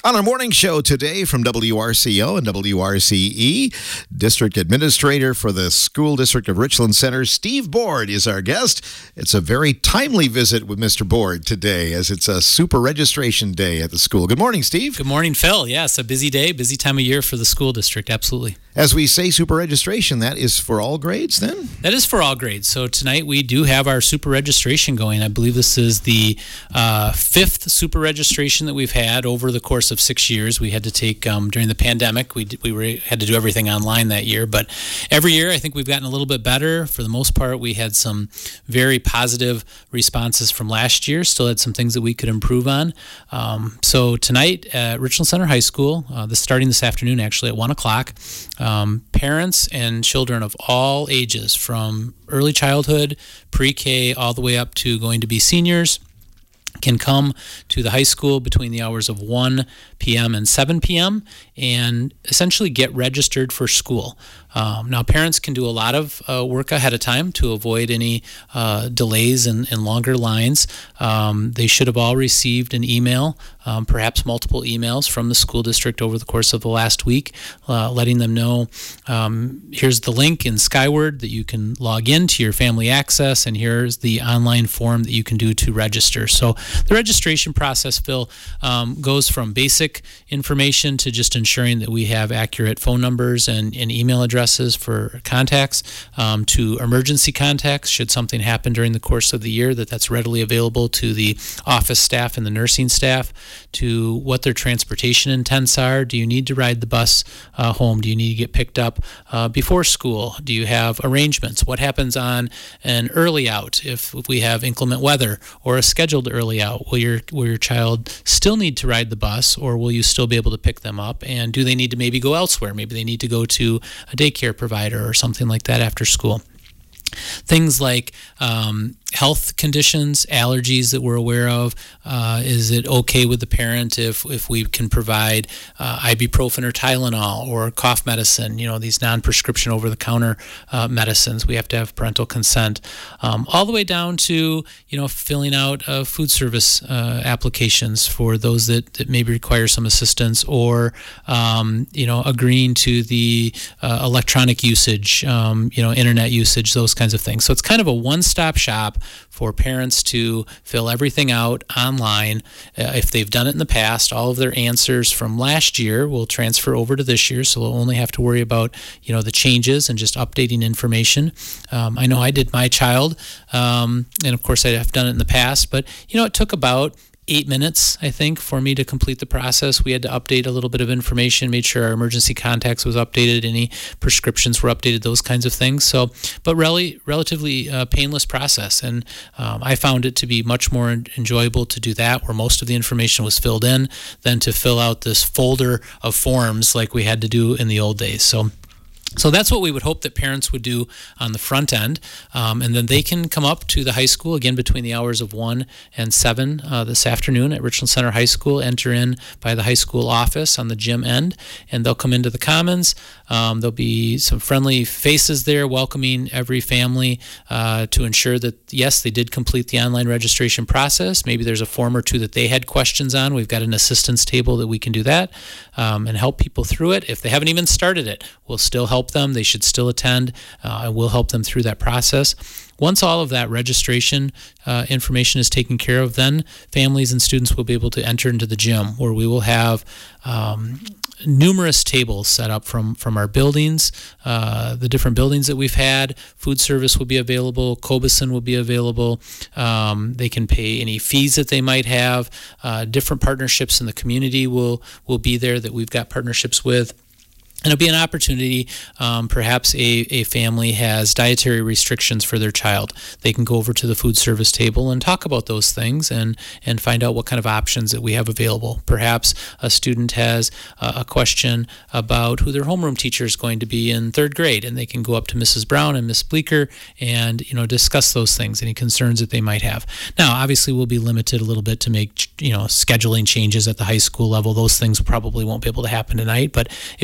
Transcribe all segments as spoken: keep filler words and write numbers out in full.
On our morning show today from W R C O and W R C E, District Administrator for the School District of Richland Center, Steve Board, is our guest. It's a very timely visit with Mister Board today, as it's a super registration day at the school. Good morning, Steve. Good morning, Phil. Yes, a busy day, busy time of year for the school district, absolutely. As we say super registration, that is for all grades then? That is for all grades. So tonight we do have our super registration going. I believe this is the uh, fifth super registration that we've had over the course of six years. We had to take, um, during the pandemic, we, we were, had to do everything online that year. But every year I think we've gotten a little bit better. For the most part, we had some very positive responses from last year. Still had some things that we could improve on. Um, so tonight at Richland Center High School, uh, this starting this afternoon actually at one o'clock, Um, parents and children of all ages, from early childhood, pre-K, all the way up to going to be seniors, can come to the high school between the hours of one p.m. and seven p.m. and essentially get registered for school. Um, now, parents can do a lot of uh, work ahead of time to avoid any uh, delays and, and longer lines. Um, they should have all received an email, um, perhaps multiple emails from the school district over the course of the last week, uh, letting them know, um, here's the link in Skyward that you can log into your Family Access, and here's the online form that you can do to register. So the registration process, Phil, um, goes from basic information to just ensuring that we have accurate phone numbers and, and email addresses for contacts, um, to emergency contacts should something happen during the course of the year, that that's readily available to the office staff and the nursing staff, to what their transportation intents are. Do you need to ride the bus uh, home? Do you need to get picked up uh, before school? Do you have arrangements? What happens on an early out if, if we have inclement weather or a scheduled early out? Will your will your child still need to ride the bus, or will you still be able to pick them up? And do they need to maybe go elsewhere? Maybe they need to go to a daycare provider or something like that after school. Things like um, health conditions, allergies that we're aware of. Uh, is it okay with the parent if if we can provide uh, ibuprofen or Tylenol or cough medicine, you know, these non-prescription over-the-counter uh, medicines? We have to have parental consent. Um, all the way down to, you know, filling out uh, food service uh, applications for those that, that maybe require some assistance, or, um, you know, agreeing to the uh, electronic usage, um, you know, internet usage, those kinds of things. So it's kind of a one-stop shop for parents to fill everything out online. Uh, if they've done it in the past, all of their answers from last year will transfer over to this year, so they'll only have to worry about, you know, the changes and just updating information. Um, I know I did my child, um, and of course I've done it in the past, but, you know, it took about eight minutes, I think, for me to complete the process. We had to update a little bit of information, made sure our emergency contacts was updated, any prescriptions were updated, those kinds of things. So, but really, relatively uh, painless process. And um, I found it to be much more enjoyable to do that, where most of the information was filled in, than to fill out this folder of forms like we had to do in the old days. So So that's what we would hope that parents would do on the front end. Um, and then they can come up to the high school, again, between the hours of one and seven uh, this afternoon at Richland Center High School, enter in by the high school office on the gym end, and they'll come into the Commons. Um, there'll be some friendly faces there welcoming every family uh, to ensure that, yes, they did complete the online registration process. Maybe there's a form or two that they had questions on. We've got an assistance table that we can do that um, and help people through it. If they haven't even started it, we'll still help them. They should still attend, uh, and we'll help them through that process. Once all of that registration uh, information is taken care of, then families and students will be able to enter into the gym, where we will have um, numerous tables set up from, from our buildings, uh, the different buildings that we've had. Food service will be available. Cobeson will be available. Um, they can pay any fees that they might have. Uh, different partnerships in the community will, will be there that we've got partnerships with. And it'll be an opportunity, um, perhaps a, a family has dietary restrictions for their child. They can go over to the food service table and talk about those things and, and find out what kind of options that we have available. Perhaps a student has uh, a question about who their homeroom teacher is going to be in third grade, and they can go up to Missus Brown and Miss Bleeker and, you know, discuss those things, any concerns that they might have. Now, obviously, we'll be limited a little bit to make, you know, scheduling changes at the high school level. Those things probably won't be able to happen tonight, but it will be a great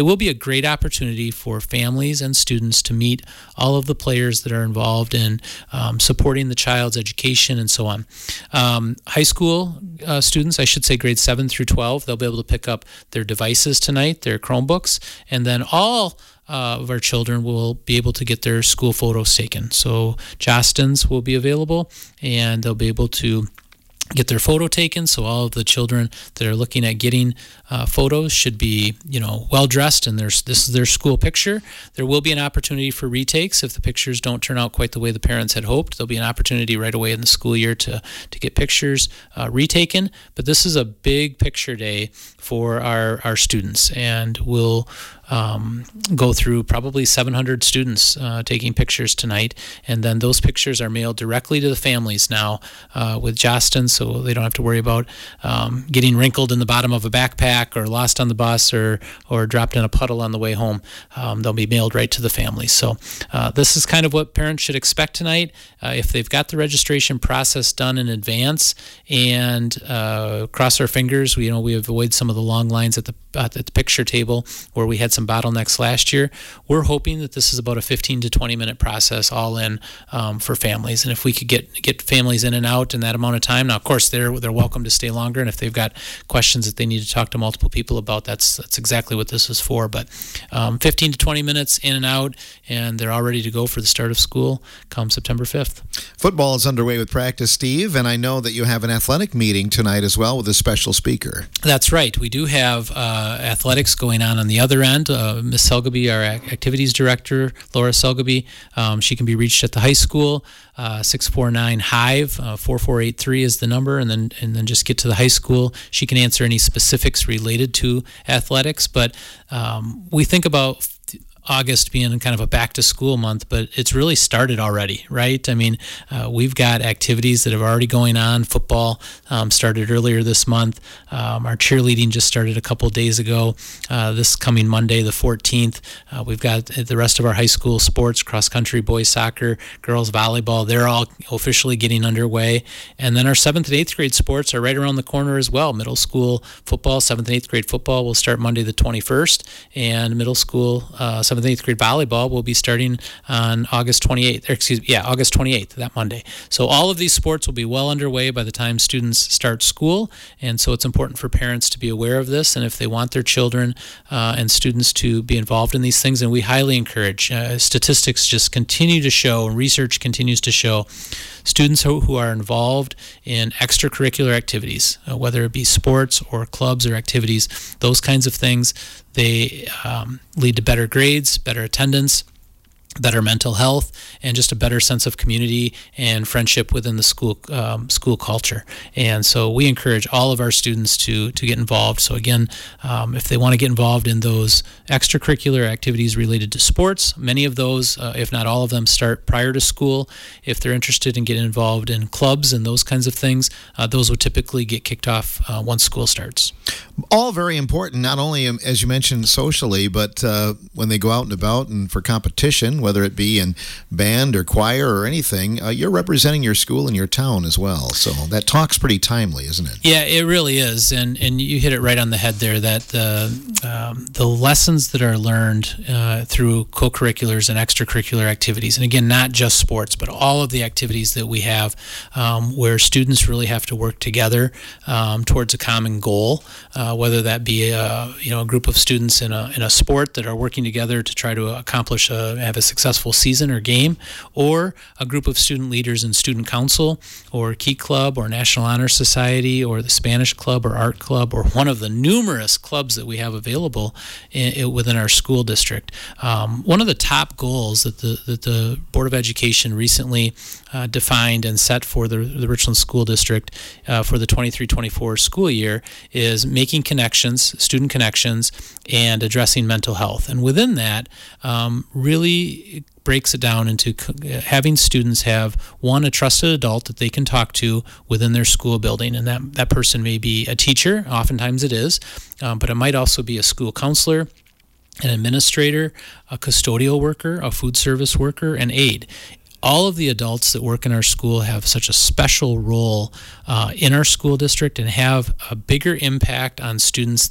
great opportunity for families and students to meet all of the players that are involved in um, supporting the child's education and so on. Um, high school uh, students, I should say grades seven through twelve, they'll be able to pick up their devices tonight, their Chromebooks, and then all Uh, of our children will be able to get their school photos taken. So Jostens will be available, and they'll be able to get their photo taken. So all of the children that are looking at getting uh, photos should be, you know, well dressed, and there's this is their school picture. There will be an opportunity for retakes if the pictures don't turn out quite the way the parents had hoped. There'll be an opportunity right away in the school year to to get pictures uh, retaken. But this is a big picture day for our our students, and we'll Um, go through probably seven hundred students uh, taking pictures tonight, and then those pictures are mailed directly to the families now uh, with Jostens, so they don't have to worry about um, getting wrinkled in the bottom of a backpack or lost on the bus or or dropped in a puddle on the way home. Um, they'll be mailed right to the families. So uh, this is kind of what parents should expect tonight. Uh, if they've got the registration process done in advance, and uh, cross our fingers, we you know we avoid some of the long lines at the at the picture table where we had some bottlenecks last year. We're hoping that this is about a fifteen to twenty minute process all in um, for families. And if we could get get families in and out in that amount of time, now of course they're they're welcome to stay longer, and if they've got questions that they need to talk to multiple people about, that's that's exactly what this is for. But um, fifteen to twenty minutes in and out, and they're all ready to go for the start of school come September fifth. Football is underway with practice, Steve, and I know that you have an athletic meeting tonight as well with a special speaker. That's right. We do have uh, athletics going on on the other end. Uh, Miss Selgaby, our activities director, Laura Selgaby, um, she can be reached at the high school. Uh, six four nine HIVE, uh, four four eight three is the number, and then and then just get to the high school. She can answer any specifics related to athletics, but um, we think about August being kind of a back to school month, but it's really started already, right? I mean, uh, we've got activities that are already going on. Football um, started earlier this month. Um, our cheerleading just started a couple days ago. Uh, this coming Monday, the fourteenth, uh, we've got the rest of our high school sports, cross country, boys soccer, girls volleyball. They're all officially getting underway. And then our seventh and eighth grade sports are right around the corner as well. Middle school football, seventh and eighth grade football will start Monday the twenty-first, and middle school uh, seventh and eighth grade volleyball will be starting on August twenty-eighth, or excuse me, yeah, August twenty-eighth, that Monday. So all of these sports will be well underway by the time students start school, and so it's important for parents to be aware of this, and if they want their children uh, and students to be involved in these things, and we highly encourage. Uh, statistics just continue to show, and research continues to show, students who, who are involved in extracurricular activities, uh, whether it be sports or clubs or activities, those kinds of things, they um, lead to better grades, better attendance, better mental health, and just a better sense of community and friendship within the school um, school culture. And so we encourage all of our students to to get involved. So again, um, if they want to get involved in those extracurricular activities related to sports, many of those, uh, if not all of them, start prior to school. If they're interested in getting involved in clubs and those kinds of things, uh, those would typically get kicked off uh, once school starts. All very important, not only, um, as you mentioned, socially, but uh, when they go out and about and for competition, whether it be in band or choir or anything, uh, you're representing your school and your town as well. So that talk's pretty timely, isn't it? Yeah, it really is, and and you hit it right on the head there. That the um, the lessons that are learned uh, through co-curriculars and extracurricular activities, and again, not just sports, but all of the activities that we have, um, where students really have to work together um, towards a common goal. Uh, whether that be a you know a group of students in a in a sport that are working together to try to accomplish a have a successful season or game, or a group of student leaders in student council or Key Club or National Honor Society or the Spanish Club or Art Club or one of the numerous clubs that we have available in, in, within our school district. Um, one of the top goals that the that the Board of Education recently uh, defined and set for the, the Richland School District uh, for the twenty-three twenty-four school year is making connections, student connections, and addressing mental health. And within that, um, really breaks it down into having students have, one, a trusted adult that they can talk to within their school building. And that, that person may be a teacher, oftentimes it is, um, but it might also be a school counselor, an administrator, a custodial worker, a food service worker, an aide. All of the adults that work in our school have such a special role uh, in our school district and have a bigger impact on students than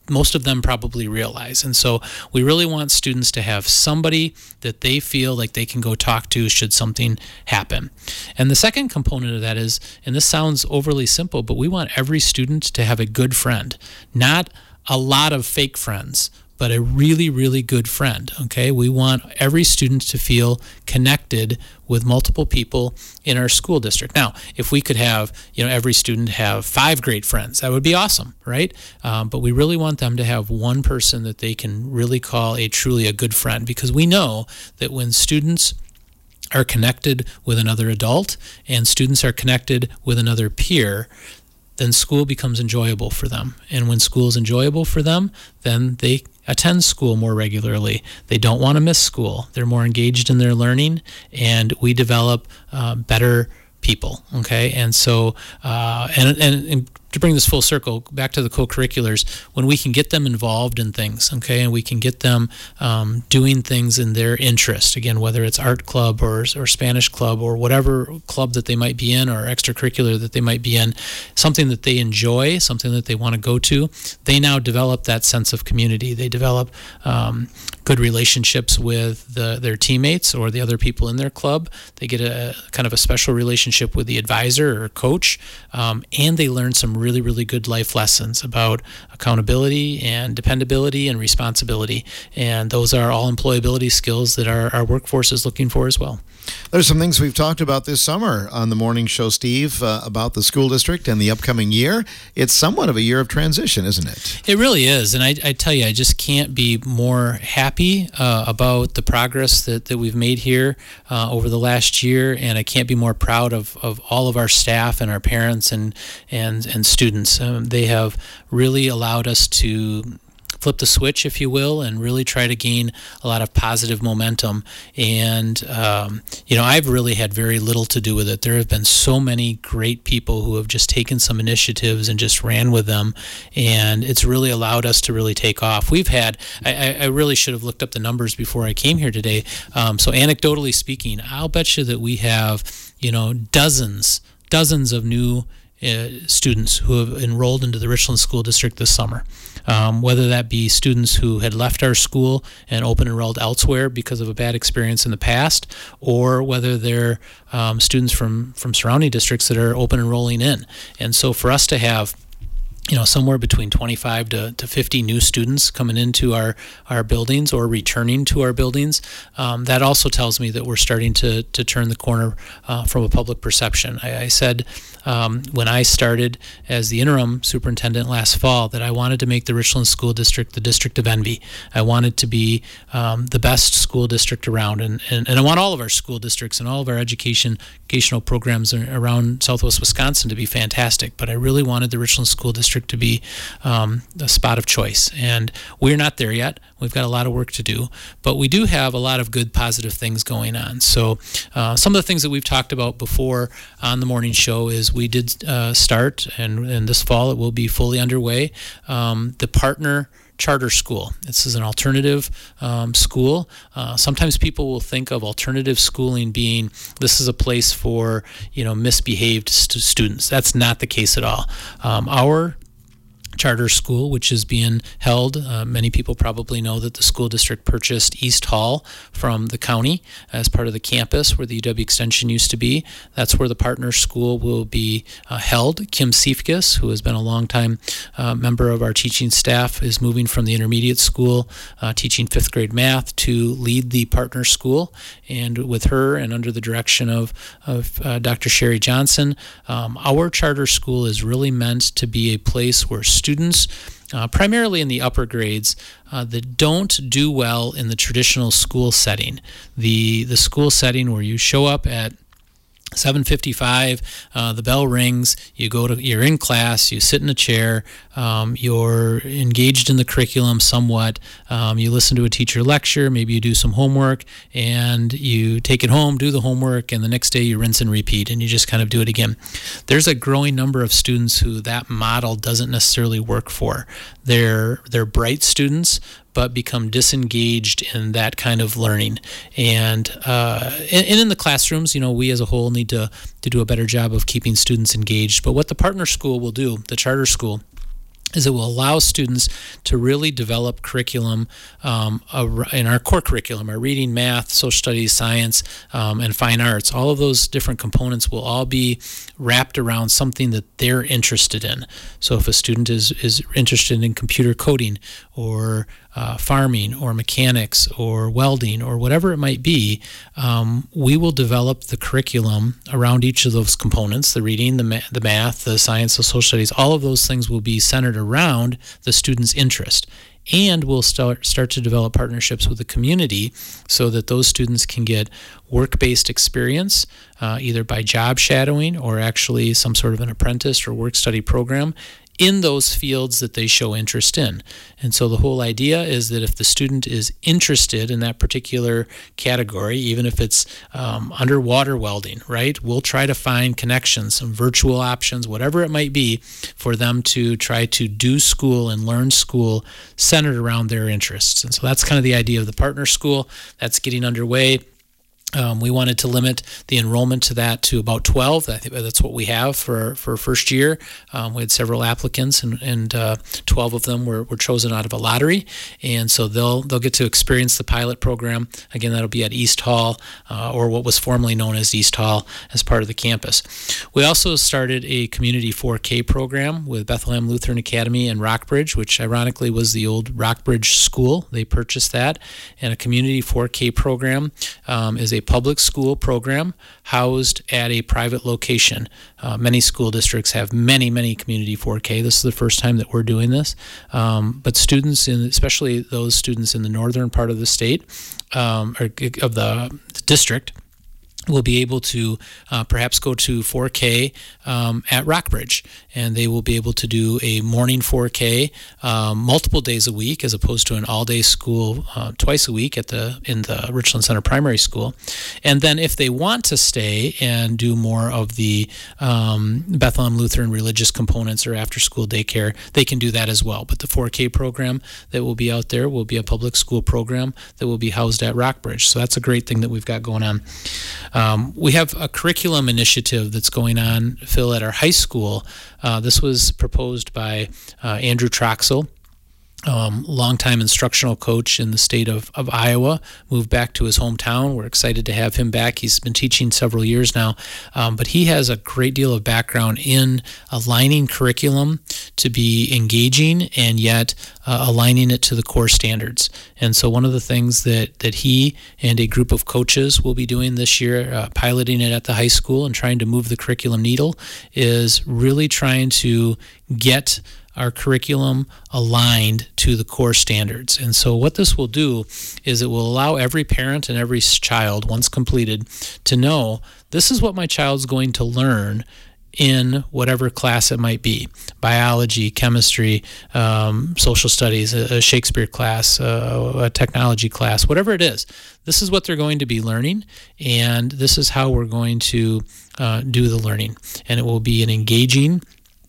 most of them probably realize. And so we really want students to have somebody that they feel like they can go talk to should something happen. And the second component of that is, and this sounds overly simple, but we want every student to have a good friend, not a lot of fake friends, but a really, really good friend, okay? We want every student to feel connected with multiple people in our school district. Now, if we could have, you know, every student have five great friends, that would be awesome, right? Um, but we really want them to have one person that they can really call a truly a good friend, because we know that when students are connected with another adult and students are connected with another peer, then school becomes enjoyable for them. And when school is enjoyable for them, then they attend school more regularly. They don't want to miss school. They're more engaged in their learning, and we develop uh, better people, okay? And so, uh, and, and, and to bring this full circle back to the co-curriculars, when we can get them involved in things, okay, and we can get them um, doing things in their interest, again, whether it's art club or, or Spanish club or whatever club that they might be in or extracurricular that they might be in, something that they enjoy, something that they want to go to, they now develop that sense of community. They develop um, good relationships with the, their teammates or the other people in their club. They get a kind of a special relationship with the advisor or coach, um, and they learn some really, really good life lessons about accountability and dependability and responsibility. And those are all employability skills that our, our workforce is looking for as well. There's some things we've talked about this summer on the morning show, Steve, uh, about the school district and the upcoming year. It's somewhat of a year of transition, isn't it? It really is. And I, I tell you, I just can't be more happy uh, about the progress that, that we've made here uh, over the last year. And I can't be more proud of, of all of our staff and our parents and, and, and students. Um, they have really allowed us to flip the switch, if you will, and really try to gain a lot of positive momentum. And, um, you know, I've really had very little to do with it. There have been so many great people who have just taken some initiatives and just ran with them. And it's really allowed us to really take off. We've had, I, I really should have looked up the numbers before I came here today. Um, so anecdotally speaking, I'll bet you that we have, you know, dozens, dozens of new Uh, students who have enrolled into the Richland School District this summer, um, whether that be students who had left our school and open enrolled elsewhere because of a bad experience in the past, or whether they're um, students from, from surrounding districts that are open enrolling in. And so for us to have you know, somewhere between twenty-five to, to fifty new students coming into our, our buildings or returning to our buildings, um, that also tells me that we're starting to, to turn the corner uh, from a public perception. I, I said um, when I started as the interim superintendent last fall that I wanted to make the Richland School District the district of envy. I wanted to be um, the best school district around, and, and, and I want all of our school districts and all of our education educational programs around Southwest Wisconsin to be fantastic, but I really wanted the Richland School District to be um, a spot of choice. And we're not there yet. We've got a lot of work to do, but we do have a lot of good, positive things going on. So uh, some of the things that we've talked about before on the morning show is we did uh, start, and, and this fall it will be fully underway, um, the partner charter school. This is an alternative um, school. Uh, sometimes people will think of alternative schooling being this is a place for, you know, misbehaved st- students. That's not the case at all. Um, our charter school, which is being held, uh, many people probably know that the school district purchased East Hall from the county as part of the campus where the U W Extension used to be. That's where the partner school will be uh, held. Kim Siefkes, who has been a longtime uh, member of our teaching staff, is moving from the intermediate school uh, teaching fifth grade math to lead the partner school. And with her and under the direction of, of uh, Doctor Sherry Johnson, um, our charter school is really meant to be a place where students, uh, primarily in the upper grades, uh, that don't do well in the traditional school setting, the the school setting where you show up at seven fifty-five, uh, the bell rings, you go to, you're in class, you sit in a chair, um, you're engaged in the curriculum somewhat, um, you listen to a teacher lecture, maybe you do some homework, and you take it home, do the homework, and the next day you rinse and repeat, and you just kind of do it again. There's a growing number of students who that model doesn't necessarily work for. They're, they're bright students, but become disengaged in that kind of learning. And, uh, and and in the classrooms, you know, we as a whole need to, to do a better job of keeping students engaged. But what the partner school will do, the charter school, is it will allow students to really develop curriculum um, in our core curriculum, our reading, math, social studies, science, um, and fine arts. All of those different components will all be wrapped around something that they're interested in. So if a student is, is interested in computer coding or uh, farming or mechanics or welding or whatever it might be, um, we will develop the curriculum around each of those components, the reading, the, ma- the math, the science, the social studies. All of those things will be centered around the student's interest. And we'll start start to develop partnerships with the community so that those students can get work-based experience, uh, either by job shadowing or actually some sort of an apprentice or work-study program in those fields that they show interest in. And so the whole idea is that if the student is interested in that particular category, even if it's um, underwater welding, right, we'll try to find connections, some virtual options, whatever it might be, for them to try to do school and learn school centered around their interests. And so that's kind of the idea of the partner school. That's getting underway. Um, we wanted to limit the enrollment to that to about twelve. I think that's what we have for for first year. Um, we had several applicants, and, and uh, twelve of them were, were chosen out of a lottery, and so they'll they'll get to experience the pilot program. Again, that'll be at East Hall, uh, or what was formerly known as East Hall, as part of the campus. We also started a community four K program with Bethlehem Lutheran Academy in Rockbridge, which ironically was the old Rockbridge School. They purchased that, and a community four K program um, is a public school program housed at a private location. Uh, many school districts have many, many community four K. This is the first time that we're doing this. Um, but students, in, especially those students in the northern part of the state, um, or of the district, will be able to uh, perhaps go to four K um, at Rockbridge, and they will be able to do a morning four K um, multiple days a week, as opposed to an all-day school uh, twice a week at the in the Richland Center Primary School. And then if they want to stay and do more of the um, Bethlehem Lutheran religious components or after-school daycare, they can do that as well. But the four K program that will be out there will be a public school program that will be housed at Rockbridge. So that's a great thing that we've got going on. Um, we have a curriculum initiative that's going on, Phil, at our high school. Uh, this was proposed by uh, Andrew Troxel, um, longtime instructional coach in the state of, of Iowa, moved back to his hometown. We're excited to have him back. He's been teaching several years now, um, but he has a great deal of background in aligning curriculum to be engaging and yet uh, aligning it to the core standards. And so one of the things that, that he and a group of coaches will be doing this year, uh, piloting it at the high school and trying to move the curriculum needle, is really trying to get our curriculum aligned to the core standards. And so what this will do is it will allow every parent and every child, once completed, to know this is what my child's going to learn in whatever class it might be: biology, chemistry, um, social studies, a, a Shakespeare class, uh, a technology class, whatever it is. This is what they're going to be learning, and this is how we're going to uh, do the learning. And it will be an engaging,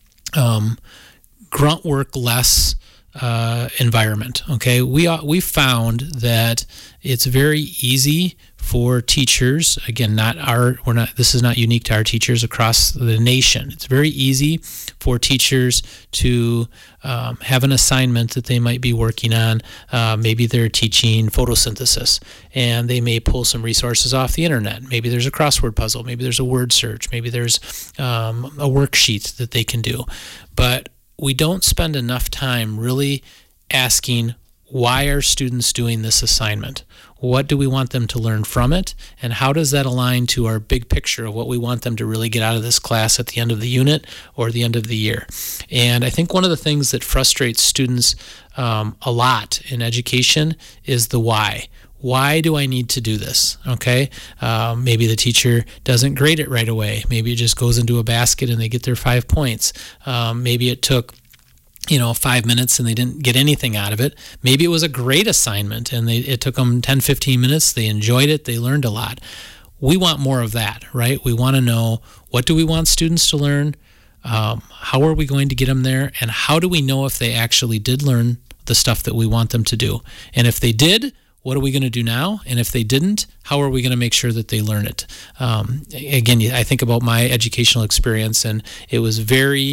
um, grunt work less uh, environment. Okay, we we found that it's very easy for teachers. Again, not our we're not. This is not unique to our teachers across the nation. It's very easy for teachers to um, have an assignment that they might be working on. Uh, maybe they're teaching photosynthesis, and they may pull some resources off the internet. Maybe there's a crossword puzzle. Maybe there's a word search. Maybe there's um, a worksheet that they can do, but we don't spend enough time really asking, why are students doing this assignment? What do we want them to learn from it? And how does that align to our big picture of what we want them to really get out of this class at the end of the unit or the end of the year? And I think one of the things that frustrates students um, a lot in education is the why. Why do I need to do this? Okay, um, maybe the teacher doesn't grade it right away. Maybe it just goes into a basket and they get their five points. Um, maybe it took, you know, five minutes and they didn't get anything out of it. Maybe it was a great assignment and they, it took them ten, fifteen minutes. They enjoyed it. They learned a lot. We want more of that, right? We want to know, what do we want students to learn? Um, how are we going to get them there? And how do we know if they actually did learn the stuff that we want them to do? And if they did, what are we going to do now? And if they didn't, how are we going to make sure that they learn it? Um, again, I think about my educational experience, and it was very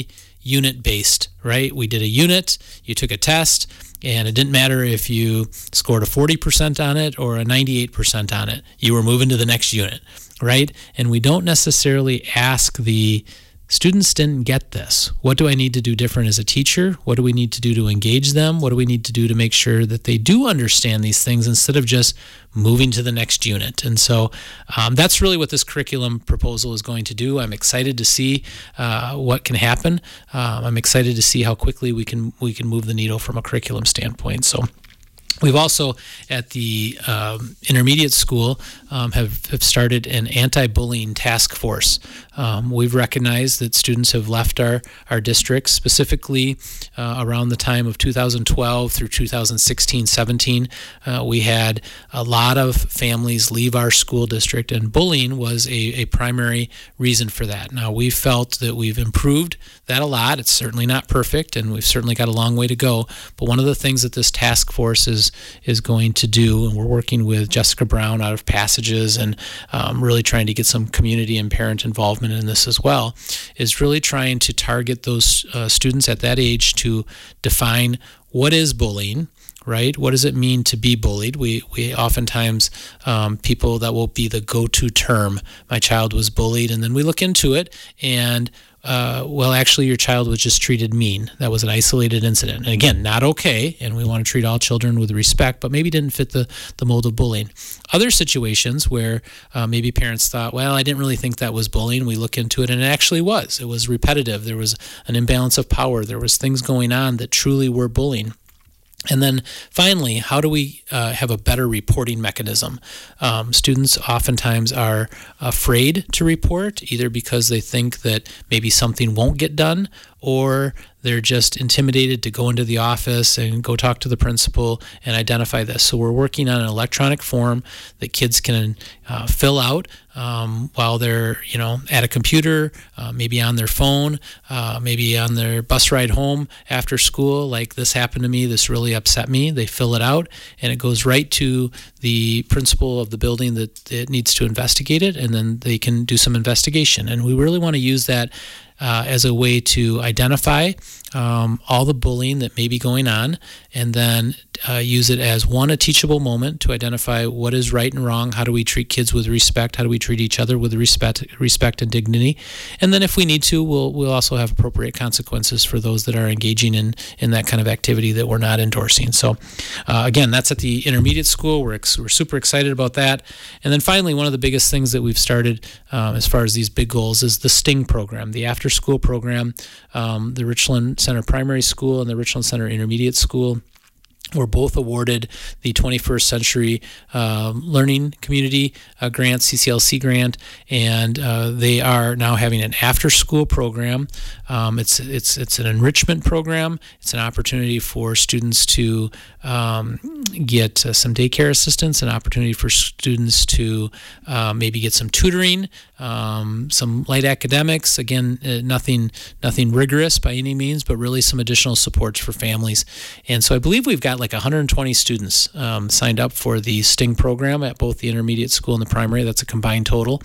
unit-based, right? We did a unit, you took a test, and it didn't matter if you scored a forty percent on it or a ninety-eight percent on it. You were moving to the next unit, right? And we don't necessarily ask the students didn't get this. What do I need to do different as a teacher? What do we need to do to engage them? What do we need to do to make sure that they do understand these things instead of just moving to the next unit? And so um, that's really what this curriculum proposal is going to do. I'm excited to see uh, what can happen. Um, I'm excited to see how quickly we can we can move the needle from a curriculum standpoint. So we've also, at the um, intermediate school, um, have, have started an anti-bullying task force. Um, we've recognized that students have left our, our district, specifically uh, around the time of two thousand twelve through two thousand sixteen seventeen. Uh, we had a lot of families leave our school district, and bullying was a, a primary reason for that. Now, we've felt that we've improved that a lot. It's certainly not perfect, and we've certainly got a long way to go. But one of the things that this task force is is going to do, and we're working with Jessica Brown out of Passages and um, really trying to get some community and parent involvement in this as well, is really trying to target those uh, students at that age to define what is bullying, right? What does it mean to be bullied? We we oftentimes, um, people that will be the go-to term, my child was bullied, and then we look into it and Uh, well, actually, your child was just treated mean. That was an isolated incident. And again, not okay, and we want to treat all children with respect, but maybe didn't fit the, the mold of bullying. Other situations where uh, maybe parents thought, well, I didn't really think that was bullying. We look into it, and it actually was. It was repetitive. There was an imbalance of power. There was things going on that truly were bullying. And then finally, how do we uh, have a better reporting mechanism? Um, students oftentimes are afraid to report, either because they think that maybe something won't get done, or they're just intimidated to go into the office and go talk to the principal and identify this. So we're working on an electronic form that kids can uh, fill out um, while they're, you know, at a computer, uh, maybe on their phone, uh, maybe on their bus ride home after school. Like, this happened to me, this really upset me. They fill it out, and it goes right to the principal of the building that, that needs to investigate it, and then they can do some investigation. And we really want to use that Uh, as a way to identify um, all the bullying that may be going on, and then uh, use it as, one, a teachable moment to identify what is right and wrong. How do we treat kids with respect? How do we treat each other with respect, respect and dignity? And then if we need to, we'll we'll also have appropriate consequences for those that are engaging in, in that kind of activity that we're not endorsing. So uh, again, that's at the intermediate school. We're, ex- we're super excited about that. And then finally, one of the biggest things that we've started um, as far as these big goals is the STING program, the after school program. Um, the Richland Center Primary School and the Richland Center Intermediate School were both awarded the twenty-first Century um, Learning Community uh, Grant, C C L C grant, and uh, they are now having an after-school program. Um, it's it's it's an enrichment program. It's an opportunity for students to um, get uh, some daycare assistance, an opportunity for students to uh, maybe get some tutoring, um, some light academics. Again, uh, nothing nothing rigorous by any means, but really some additional supports for families. And so I believe we've got like one hundred twenty students um, signed up for the STING program at both the intermediate school and the primary. That's a combined total.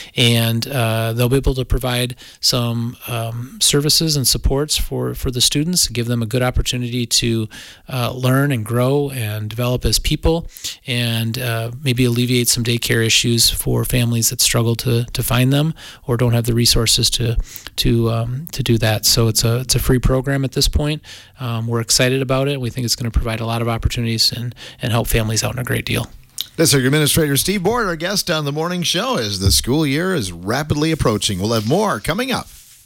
And uh, they'll be able to provide some um, services and supports for, for the students, give them a good opportunity to uh, learn and grow and develop as people, and uh, maybe alleviate some daycare issues for families that struggle to, to find them or don't have the resources to to um, to do that. So it's a it's a free program at this point. Um, we're excited about it. We think it's going to provide a lot of opportunities and, and help families out in a great deal. District Administrator Steve Board, our guest on the morning show, as the school year is rapidly approaching. We'll have more coming up.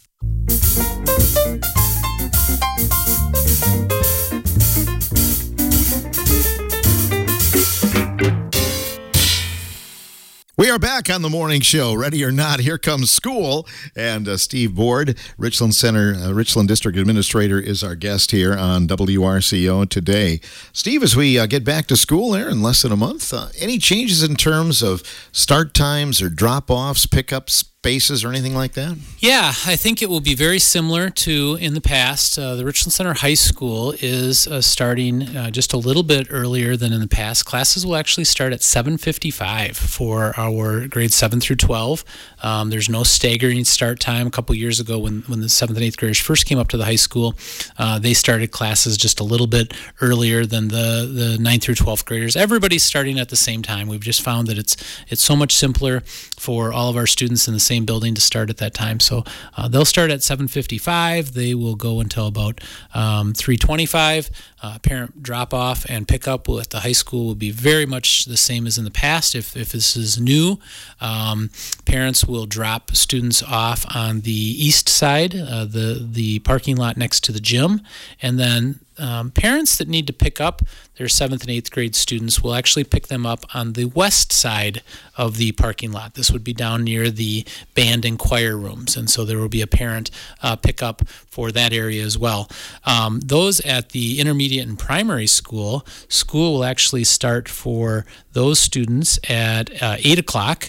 We are back on the morning show. Ready or not, here comes school. And uh, Steve Board, Richland Center, uh, Richland District Administrator, is our guest here on W R C O today. Steve, as we uh, get back to school there in less than a month, uh, any changes in terms of start times or drop-offs, pickups, spaces or anything like that? Yeah, I think it will be very similar to in the past. Uh, the Richland Center High School is uh, starting uh, just a little bit earlier than in the past. Classes will actually start at seven fifty-five for our grades seven through twelve. Um, there's no staggering start time. A couple years ago when, when the seventh and eighth graders first came up to the high school, uh, they started classes just a little bit earlier than the, the ninth through twelfth graders. Everybody's starting at the same time. We've just found that it's it's so much simpler for all of our students in the same building to start at that time. So uh, they'll start at seven fifty-five. They will go until about um, three twenty-five. Uh, parent drop-off and pickup at the high school will be very much the same as in the past. If, if this is new, um, parents will drop students off on the east side, uh, the, the parking lot next to the gym, and then Um, parents that need to pick up their seventh and eighth grade students will actually pick them up on the west side of the parking lot. This would be down near the band and choir rooms, and so there will be a parent uh, pickup for that area as well. Um, those at the intermediate and primary school, school will actually start for those students at uh, eight o'clock,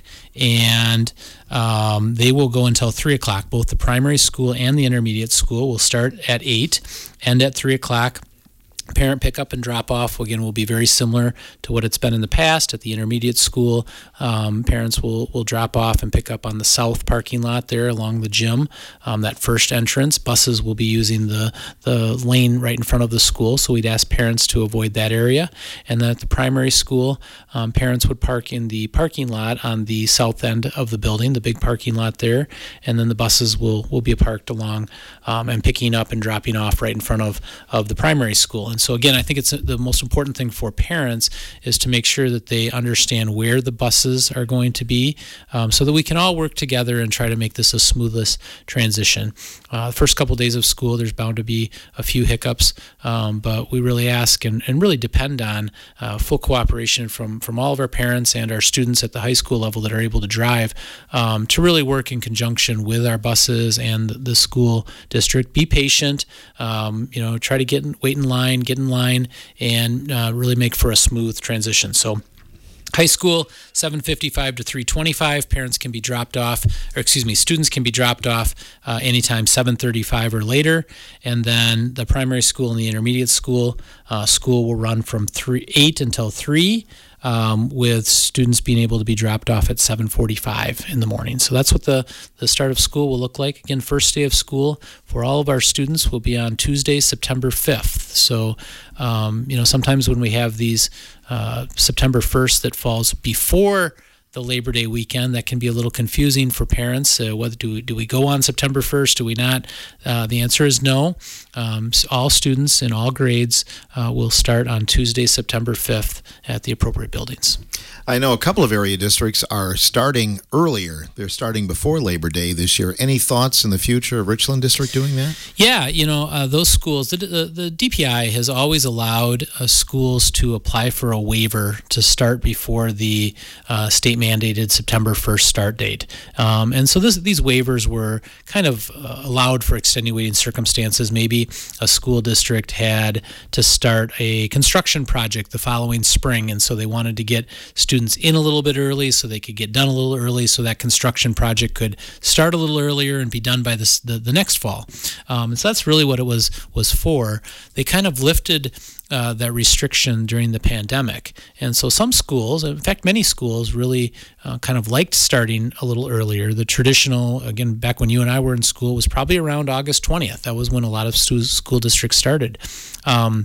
and um, they will go until three o'clock. Both the primary school and the intermediate school will start at eight and at three o'clock. Parent pickup and drop off, again, will be very similar to what it's been in the past. At the intermediate school, um, parents will, will drop off and pick up on the south parking lot there along the gym, um, that first entrance. Buses will be using the, the lane right in front of the school, so we'd ask parents to avoid that area. And then at the primary school, um, parents would park in the parking lot on the south end of the building, the big parking lot there, and then the buses will, will be parked along um, and picking up and dropping off right in front of, of the primary school. And so again, I think it's the most important thing for parents is to make sure that they understand where the buses are going to be, um, so that we can all work together and try to make this a smoothest transition. Uh, the first couple of days of school, there's bound to be a few hiccups, um, but we really ask and, and really depend on uh, full cooperation from, from all of our parents and our students at the high school level that are able to drive, um, to really work in conjunction with our buses and the school district. Be patient, um, you know, try to get in, wait in line, get in line, and uh, really make for a smooth transition. So high school, seven fifty-five to three twenty-five. Parents can be dropped off, or excuse me, students can be dropped off uh, anytime seven thirty-five or later. And then the primary school and the intermediate school, uh, school will run from three, eight until three. Um, with students being able to be dropped off at seven forty-five in the morning. So that's what the, the start of school will look like. Again, first day of school for all of our students will be on Tuesday, September fifth. So, um, you know, sometimes when we have these uh, September first that falls before the Labor Day weekend, that can be a little confusing for parents. Uh, whether do we, do we go on September first? Do we not? Uh, the answer is no. Um, so all students in all grades uh, will start on Tuesday, September fifth at the appropriate buildings. I know a couple of area districts are starting earlier. They're starting before Labor Day this year. Any thoughts in the future of Richland District doing that? Yeah, you know, uh, those schools, the, the, the D P I has always allowed uh, schools to apply for a waiver to start before the uh, state mandated September first start date. Um, and so this, these waivers were kind of uh, allowed for extenuating circumstances. Maybe a school district had to start a construction project the following spring, and so they wanted to get students in a little bit early so they could get done a little early so that construction project could start a little earlier and be done by this, the, the next fall. Um, and so that's really what it was was for. They kind of lifted Uh, that restriction during the pandemic. And so some schools, in fact, many schools really uh, kind of liked starting a little earlier. The traditional, again, back when you and I were in school, was probably around August twentieth. That was when a lot of stu- school districts started. Um,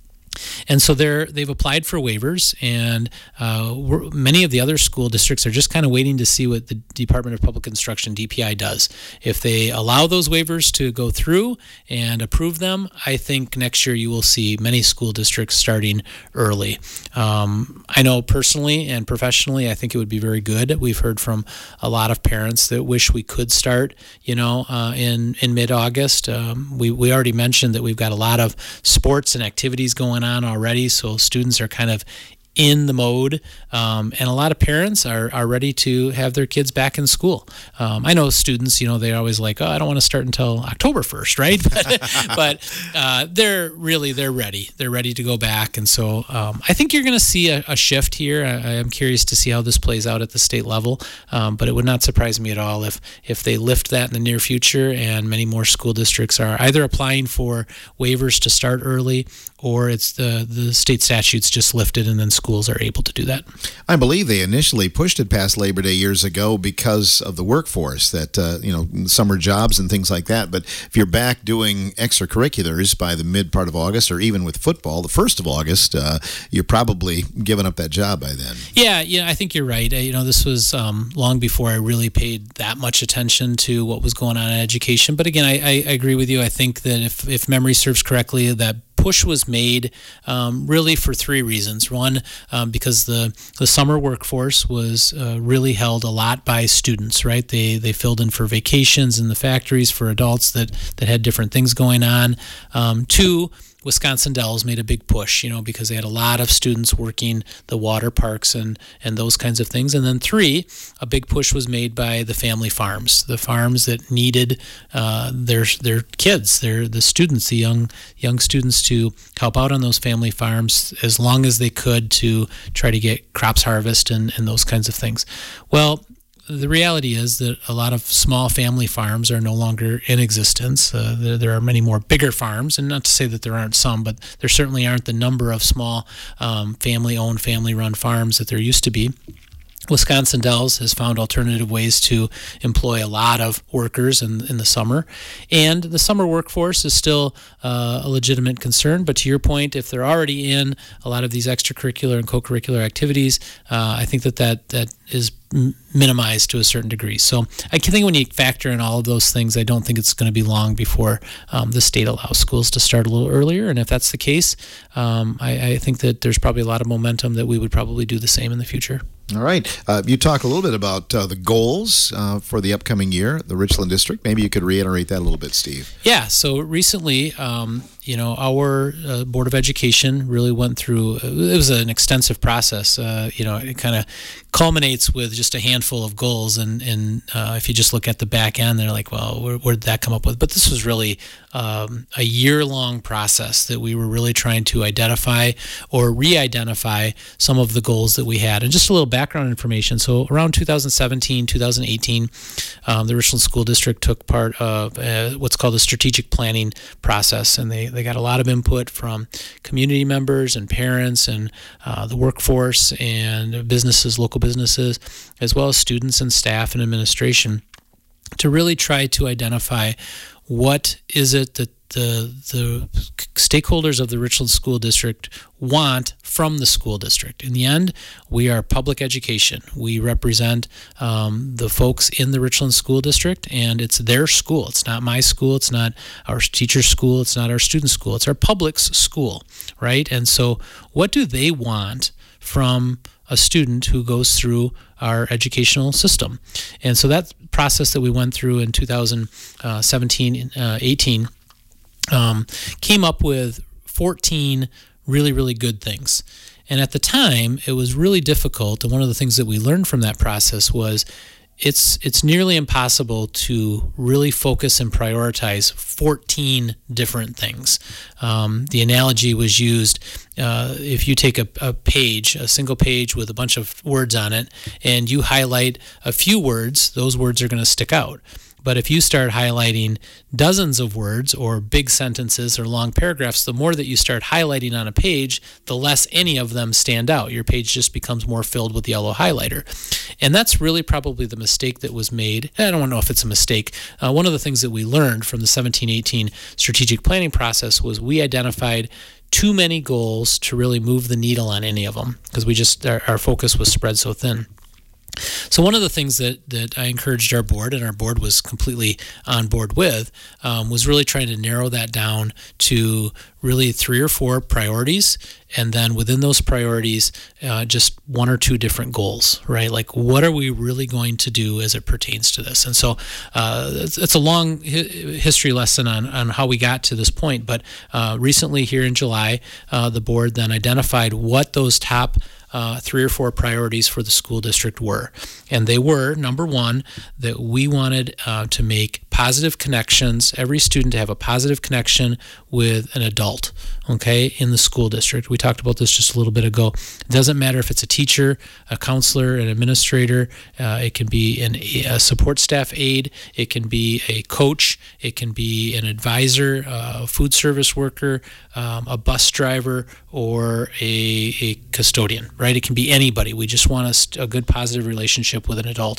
And so they're, they've applied for waivers, and uh, we're, many of the other school districts are just kind of waiting to see what the Department of Public Instruction, D P I, does. If they allow those waivers to go through and approve them, I think next year you will see many school districts starting early. Um, I know personally and professionally, I think it would be very good. We've heard from a lot of parents that wish we could start, you know, uh, in, in mid-August. Um, we, we already mentioned that we've got a lot of sports and activities going on already, so students are kind of in the mode, um, and a lot of parents are, are ready to have their kids back in school. Um, I know students, you know, they're always like, oh, I don't want to start until October first, right? but but uh, they're really, they're ready. They're ready to go back. And so um, I think you're going to see a, a shift here. I, I am curious to see how this plays out at the state level, um, but it would not surprise me at all if, if they lift that in the near future and many more school districts are either applying for waivers to start early, or it's the, the state statutes just lifted and then schools are able to do that. I believe they initially pushed it past Labor Day years ago because of the workforce, that, uh, you know, summer jobs and things like that. But if you're back doing extracurriculars by the mid part of August, or even with football, the first of August, uh, you're probably giving up that job by then. Yeah, yeah, I think you're right. You know, this was um, long before I really paid that much attention to what was going on in education. But again, I, I, I agree with you. I think that if, if memory serves correctly, that push was made um, really for three reasons. One, um, because the, the summer workforce was uh, really held a lot by students, right? They they filled in for vacations in the factories for adults that, that had different things going on. Um, two, Wisconsin Dells made a big push, you know, because they had a lot of students working the water parks and, and those kinds of things. And then three, a big push was made by the family farms, the farms that needed uh, their their kids, their the students, the young young students to help out on those family farms as long as they could to try to get crops harvest and, and those kinds of things. Well, the reality is that a lot of small family farms are no longer in existence. Uh, there, there are many more bigger farms, and not to say that there aren't some, but there certainly aren't the number of small um, family-owned, family-run farms that there used to be. Wisconsin Dells has found alternative ways to employ a lot of workers in, in the summer, and the summer workforce is still uh, a legitimate concern. But to your point, if they're already in a lot of these extracurricular and co-curricular activities, uh, I think that, that that is minimized to a certain degree. So I can think when you factor in all of those things, I don't think it's going to be long before um, the state allows schools to start a little earlier. And if that's the case, um, I, I think that there's probably a lot of momentum that we would probably do the same in the future. All right. Uh, you talk a little bit about uh, the goals uh, for the upcoming year, the Richland District. Maybe you could reiterate that a little bit, Steve. Yeah. So recently, um, you know, our uh, Board of Education really went through, it was an extensive process. Uh, you know, it kind of culminates with just a handful of goals. And, and uh, if you just look at the back end, they're like, well, where, where did that come up with? But this was really um, a year-long process that we were really trying to identify or re-identify some of the goals that we had. And just a little background information. So around two thousand seventeen, two thousand eighteen, um, the Richland School District took part of uh, what's called a strategic planning process. And they, they got a lot of input from community members and parents and uh, the workforce and businesses, local businesses, as well as students and staff and administration, to really try to identify what is it that the the stakeholders of the Richland School District want from the school district. In the end, we are public education. We represent um, the folks in the Richland School District, and it's their school. It's not my school. It's not our teacher's school. It's not our student's school. It's our public's school, right? And so what do they want from a student who goes through our educational system? And so that process that we went through in two thousand seventeen, eighteen um, came up with fourteen really, really good things. And at the time, it was really difficult. And one of the things that we learned from that process was it's it's nearly impossible to really focus and prioritize fourteen different things. Um, the analogy was used, uh, if you take a, a page, a single page with a bunch of words on it, and you highlight a few words, those words are going to stick out. But if you start highlighting dozens of words or big sentences or long paragraphs, the more that you start highlighting on a page, the less any of them stand out. Your page just becomes more filled with yellow highlighter. And that's really probably the mistake that was made. I don't know if it's a mistake. Uh, one of the things that we learned from the seventeen eighteen strategic planning process was we identified too many goals to really move the needle on any of them, because we just our, our focus was spread so thin. So one of the things that, that I encouraged our board, and our board was completely on board with, um, was really trying to narrow that down to really three or four priorities, and then within those priorities, uh, just one or two different goals, right? Like, what are we really going to do as it pertains to this? And so uh, it's, it's a long hi- history lesson on, on how we got to this point, but uh, recently here in July, uh, the board then identified what those top uh, three or four priorities for the school district were. And they were, number one, that we wanted uh, to make positive connections, every student to have a positive connection with an adult, okay, in the school district. We talked about this just a little bit ago. It doesn't matter if it's a teacher, a counselor, an administrator, uh, it can be an, a support staff aide, it can be a coach, it can be an advisor, a food service worker, um, a bus driver, or a, a custodian, right? It can be anybody. We just want a, a good positive relationship with an adult.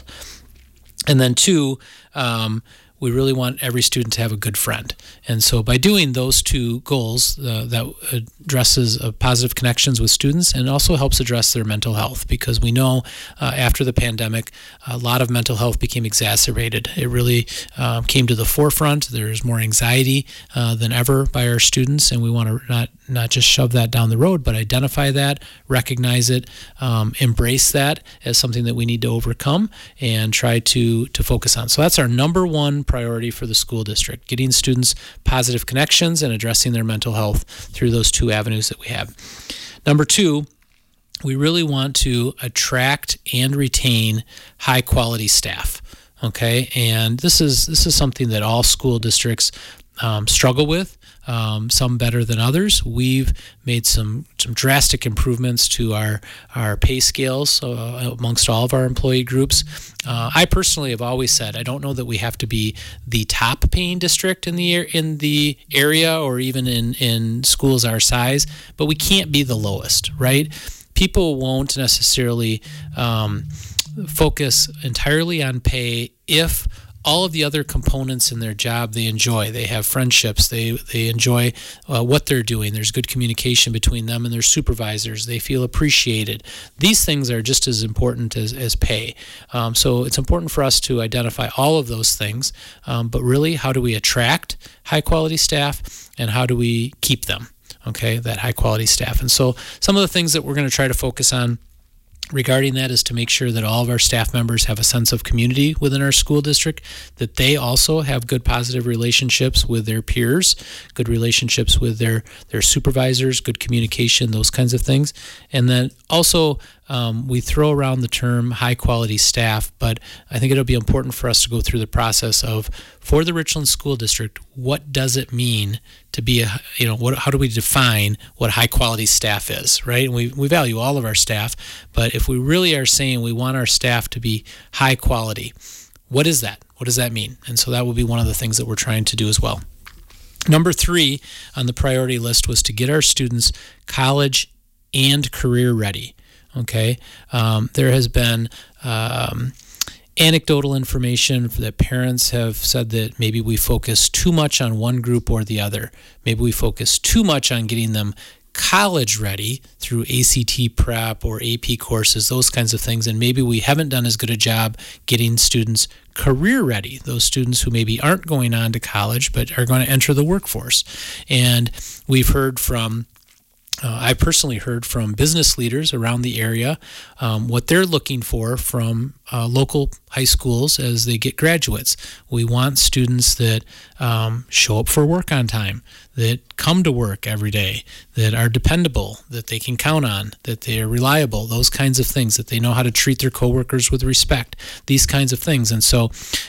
And then two, um, we really want every student to have a good friend. And so by doing those two goals, uh, that addresses uh, positive connections with students and also helps address their mental health, because we know uh, after the pandemic, a lot of mental health became exacerbated. It really uh, came to the forefront. There's more anxiety uh, than ever by our students, and we want to not not just shove that down the road, but identify that, recognize it, um, embrace that as something that we need to overcome and try to to focus on. So that's our number one priority for the school district, getting students positive connections and addressing their mental health through those two avenues that we have. Number two, we really want to attract and retain high quality staff. Okay, and this is this is something that all school districts um, struggle with. Um, some better than others. We've made some some drastic improvements to our our pay scales uh, amongst all of our employee groups. Uh, I personally have always said I don't know that we have to be the top paying district in the in the area or even in in schools our size, but we can't be the lowest, right? People won't necessarily um, focus entirely on pay if all of the other components in their job they enjoy. They have friendships. They they enjoy uh, what they're doing. There's good communication between them and their supervisors. They feel appreciated. These things are just as important as, as pay. Um, so it's important for us to identify all of those things. Um, but really, how do we attract high-quality staff and how do we keep them, okay, that high-quality staff? And so some of the things that we're going to try to focus on regarding that is to make sure that all of our staff members have a sense of community within our school district, that they also have good positive relationships with their peers, good relationships with their, their supervisors, good communication, those kinds of things. And then also um, we throw around the term high quality staff, but I think it'll be important for us to go through the process of, for the Richland School District, what does it mean to be a, you know, what, how do we define what high quality staff is, right? And we, we value all of our staff, but if we really are saying we want our staff to be high quality, what is that? What does that mean? And so that will be one of the things that we're trying to do as well. Number three on the priority list was to get our students college and career ready. Okay, um, there has been um, anecdotal information that parents have said that maybe we focus too much on one group or the other. Maybe we focus too much on getting them college ready through A C T prep or A P courses, those kinds of things, and maybe we haven't done as good a job getting students career ready, those students who maybe aren't going on to college but are going to enter the workforce. And we've heard from Uh, I personally heard from business leaders around the area um, what they're looking for from uh, local high schools as they get graduates. We want students that um, show up for work on time, that come to work every day, that are dependable, that they can count on, that they are reliable, those kinds of things, that they know how to treat their coworkers with respect, these kinds of things. And so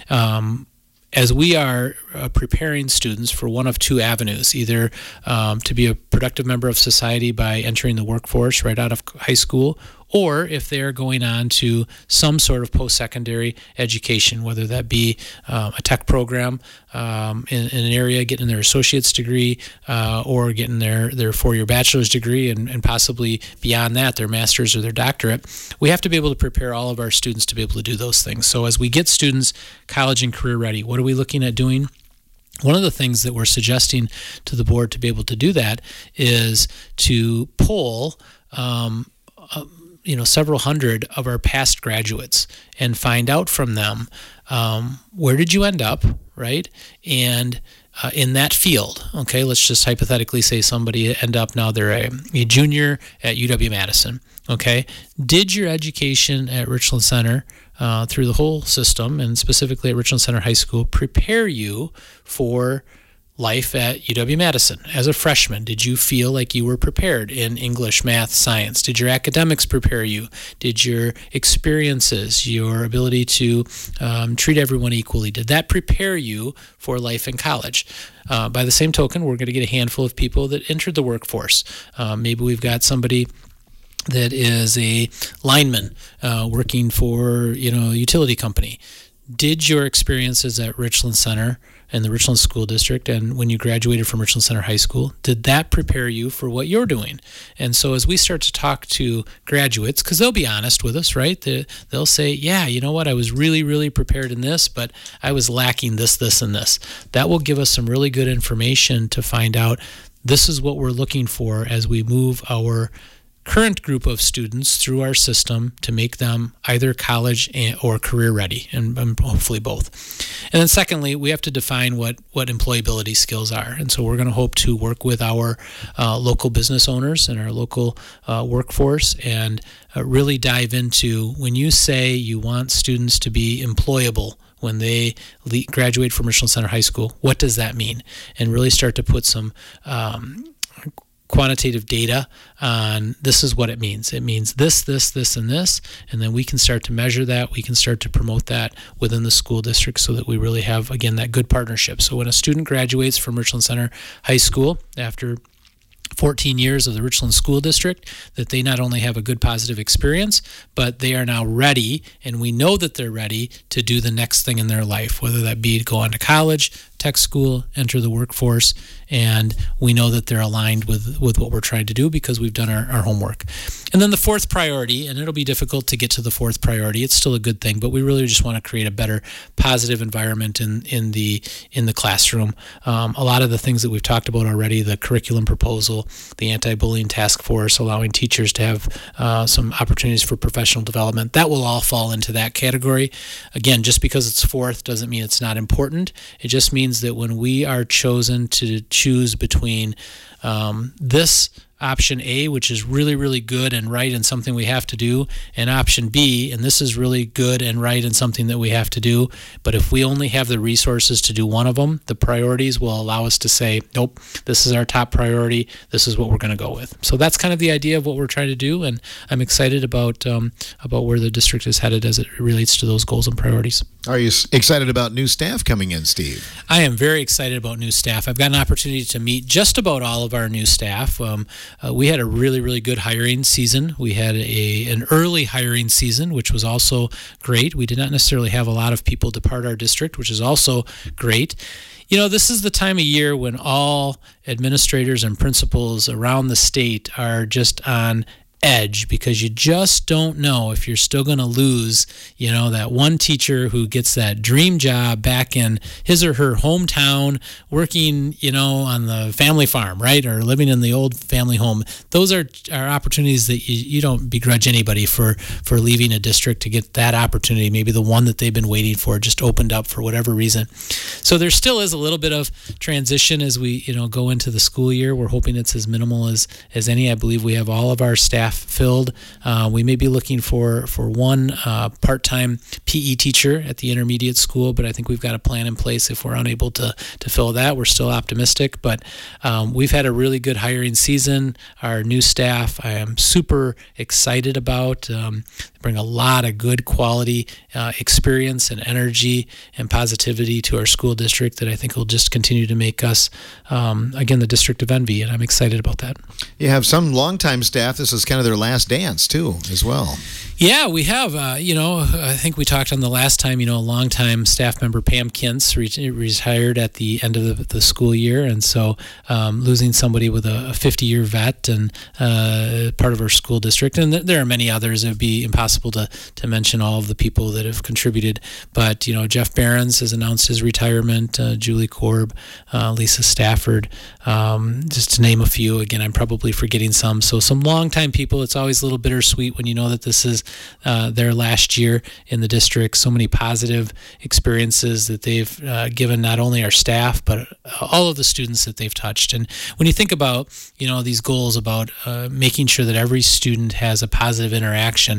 um, as we are uh, preparing students for one of two avenues, either um, to be a productive member of society by entering the workforce right out of high school, or if they are going on to some sort of post-secondary education, whether that be um, a tech program um, in, in an area, getting their associate's degree, uh, or getting their, their four-year bachelor's degree, and, and possibly beyond that, their master's or their doctorate. We have to be able to prepare all of our students to be able to do those things. So as we get students college and career ready, what are we looking at doing? One of the things that we're suggesting to the board to be able to do that is to poll um, uh, you know, several hundred of our past graduates and find out from them, um, where did you end up, right? And uh, in that field, okay, let's just hypothetically say somebody end up now they're a, a junior at U W-Madison, okay? Did your education at Richland Center uh, through the whole system, and specifically at Richland Center High School, prepare you for life at U W-Madison as a freshman? Did you feel like you were prepared in English, math, science? Did your academics prepare you? Did your experiences, your ability to um, treat everyone equally, did that prepare you for life in college? Uh, by the same token, we're going to get a handful of people that entered the workforce. Uh, maybe we've got somebody that is a lineman uh, working for, you know, a utility company. Did your experiences at Richland Center and the Richland School District, and when you graduated from Richland Center High School, did that prepare you for what you're doing? And so as we start to talk to graduates, because they'll be honest with us, right? They, they'll say, yeah, you know what, I was really, really prepared in this, but I was lacking this, this, and this. That will give us some really good information to find out this is what we're looking for as we move our current group of students through our system to make them either college or career ready, and hopefully both. And then secondly, we have to define what, what employability skills are. And so we're going to hope to work with our uh, local business owners and our local uh, workforce and uh, really dive into, when you say you want students to be employable when they le- graduate from Richland Center High School, what does that mean? And really start to put some um, quantitative data on this is what it means. It means this, this, this, and this, and then we can start to measure that. We can start to promote that within the school district so that we really have, again, that good partnership. So when a student graduates from Richland Center High School after fourteen years of the Richland School District, that they not only have a good positive experience, but they are now ready, and we know that they're ready to do the next thing in their life, whether that be to go on to college, tech school, enter the workforce, and we know that they're aligned with, with what we're trying to do because we've done our, our homework. And then the fourth priority, and it'll be difficult to get to the fourth priority, it's still a good thing, but we really just want to create a better positive environment in, in the in the classroom. Um, a lot of the things that we've talked about already, the curriculum proposal, the anti-bullying task force, allowing teachers to have uh, some opportunities for professional development, that will all fall into that category. Again, just because it's fourth doesn't mean it's not important. It just means that when we are chosen to choose between um, this option A, which is really, really good and right and something we have to do, and option B, and this is really good and right and something that we have to do, but if we only have the resources to do one of them, the priorities will allow us to say, nope, this is our top priority, this is what we're going to go with. So that's kind of the idea of what we're trying to do, and I'm excited about um, about where the district is headed as it relates to those goals and priorities. Are you excited about new staff coming in, Steve? I am very excited about new staff. I've got an opportunity to meet just about all of our new staff. Um, uh, we had a really, really good hiring season. We had a an early hiring season, which was also great. We did not necessarily have a lot of people depart our district, which is also great. You know, this is the time of year when all administrators and principals around the state are just on edge because you just don't know if you're still going to lose, you know, that one teacher who gets that dream job back in his or her hometown working, you know, on the family farm, right? Or living in the old family home. Those are, are opportunities that you, you don't begrudge anybody for, for leaving a district to get that opportunity. Maybe the one that they've been waiting for just opened up for whatever reason. So there still is a little bit of transition as we, you know, go into the school year. We're hoping it's as minimal as, as any. I believe we have all of our staff filled. Uh, we may be looking for for one uh, part-time P E teacher at the intermediate school, but I think we've got a plan in place if we're unable to to fill that. We're still optimistic, but um, we've had a really good hiring season. Our new staff I am super excited about. Um, they bring a lot of good quality uh, experience and energy and positivity to our school district that I think will just continue to make us, um, again, the district of envy, and I'm excited about that. You have some longtime staff. This is kind of their last dance, too, as well. Yeah, we have. Uh, you know, I think we talked on the last time, you know, a longtime staff member, Pam Kintz, re- retired at the end of the, the school year. And so um, losing somebody with a fifty-year vet and uh, part of our school district. And th- there are many others. It would be impossible to, to mention all of the people that have contributed. But, you know, Jeff Behrens has announced his retirement, uh, Julie Korb, uh, Lisa Stafford, um, just to name a few. Again, I'm probably forgetting some. So some longtime people. It's always a little bittersweet when you know that this is uh, their last year in the district. So many positive experiences that they've uh, given not only our staff, but all of the students that they've touched. And when you think about, you know, these goals about uh, making sure that every student has a positive interaction,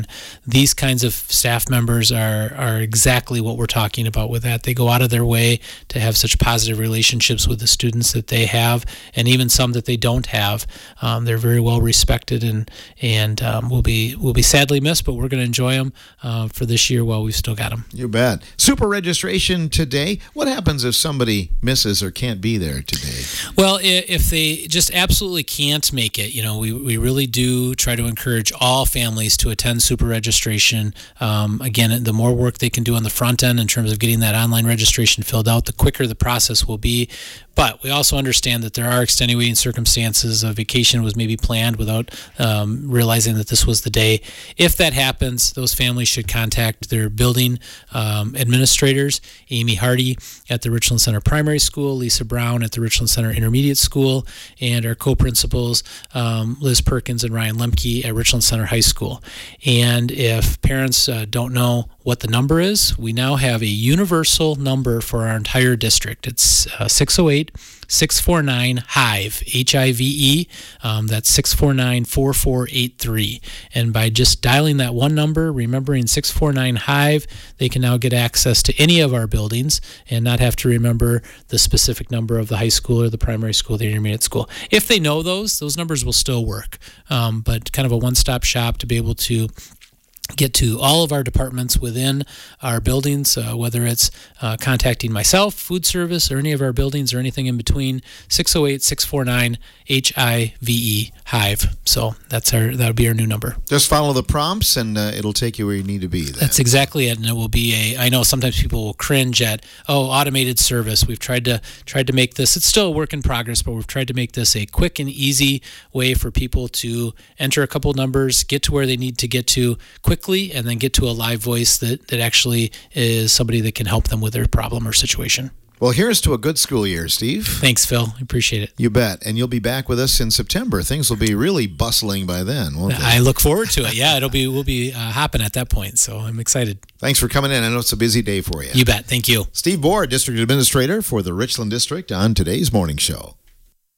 these kinds of staff members are, are exactly what we're talking about with that. They go out of their way to have such positive relationships with the students that they have, and even some that they don't have. Um, they're very well respected, and and um, will be will be sadly missed, but we're going to enjoy them uh, for this year while we've still got them. You bet. Super registration today. What happens if somebody misses or can't be there today? Well, if they just absolutely can't make it, you know, we, we really do try to encourage all families to attend super registration. Um, again, the more work they can do on the front end in terms of getting that online registration filled out, the quicker the process will be. But we also understand that there are extenuating circumstances. A vacation was maybe planned without um, realizing that this was the day. If that happens, those families should contact their building um, administrators, Amy Hardy at the Richland Center Primary School, Lisa Brown at the Richland Center Intermediate School, and our co-principals, um, Liz Perkins and Ryan Lemke at Richland Center High School. And if parents uh, don't know what the number is, we now have a universal number for our entire district. It's uh, six oh eight, six four nine, H I V E, H I V E. Um, that's six four nine, four four eight three. And by just dialing that one number, remembering six four nine H I V, they can now get access to any of our buildings and not have to remember the specific number of the high school or the primary school, the intermediate school. If they know those, those numbers will still work. Um, but kind of a one-stop shop to be able to get to all of our departments within our buildings, uh, whether it's uh, contacting myself, food service, or any of our buildings or anything in between, six oh eight, six four nine, H I V E, H I V. So that's our, that'll be our new number. Just follow the prompts and uh, it'll take you where you need to be then. That's exactly it. And it will be a, I know sometimes people will cringe at, oh, automated service. We've tried to tried to make this, it's still a work in progress, but we've tried to make this a quick and easy way for people to enter a couple numbers, get to where they need to get to quickly, and then get to a live voice that, that actually is somebody that can help them with their problem or situation. Well, here's to a good school year, Steve. Thanks, Phil. I appreciate it. You bet. And you'll be back with us in September. Things will be really bustling by then, won't they? I look forward to it. Yeah, it'll be we'll be uh, hopping at that point, so I'm excited. Thanks for coming in. I know it's a busy day for you. You bet. Thank you. Steve Board, District Administrator for the Richland District on today's Morning Show.